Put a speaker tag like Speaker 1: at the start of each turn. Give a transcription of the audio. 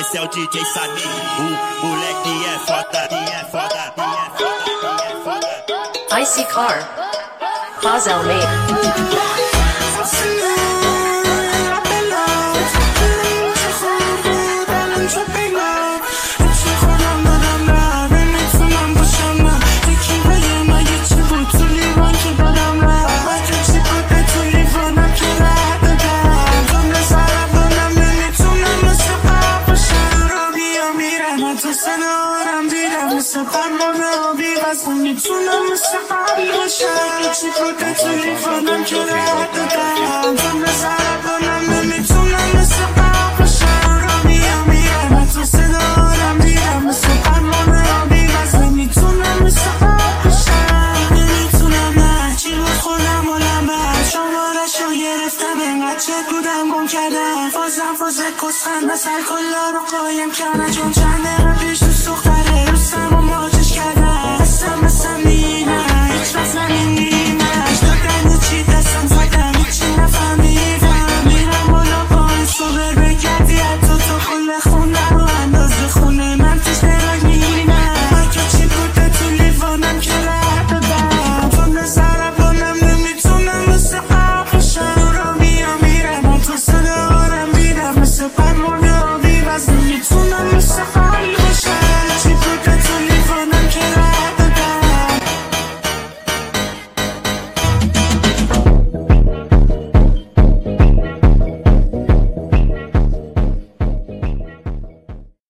Speaker 1: esse é o DJ Samir, o moleque é foda, é foda, é foda, é foda.
Speaker 2: Icy Car, Hazel Made.
Speaker 3: میتونم مثل قبل باشم چی بوده تو لیوانم که راه دادم تو نظر کنم نمیتونم مثل قبل باشم را میرم تو صدارم دیرم مثل قرمانه آبی وزن نمیتونم مثل قبل باشم نمیتونم نه چی بود خودم و لبه شمارش رو گرفتم انقدر چه بودم گم کردم فازه کسخند سر کلا رو قایم کردم چون چند دقیقه پیش دوست دختره روستم و ماجش کردم مثل مینا هیچ وقت